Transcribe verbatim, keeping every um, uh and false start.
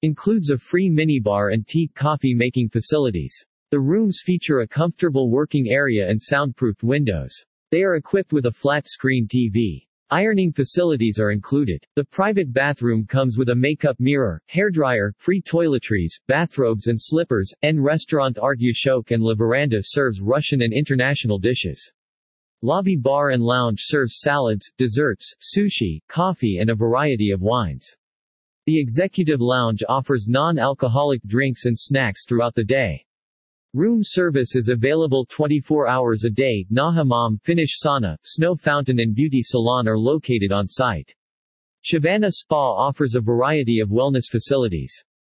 Includes a free minibar and tea coffee making facilities. The rooms feature a comfortable working area and soundproofed windows. They are equipped with a flat-screen T V. Ironing facilities are included. The private bathroom comes with a makeup mirror, hairdryer, free toiletries, bathrobes and slippers, and Restaurant Artyushok and La Veranda serves Russian and international dishes. Lobby bar and lounge serves salads, desserts, sushi, coffee and a variety of wines. The executive lounge offers non-alcoholic drinks and snacks throughout the day. Room service is available twenty-four hours a day. Nahamam, Finnish sauna, snow fountain and beauty salon are located on site. Shavana Spa offers a variety of wellness facilities.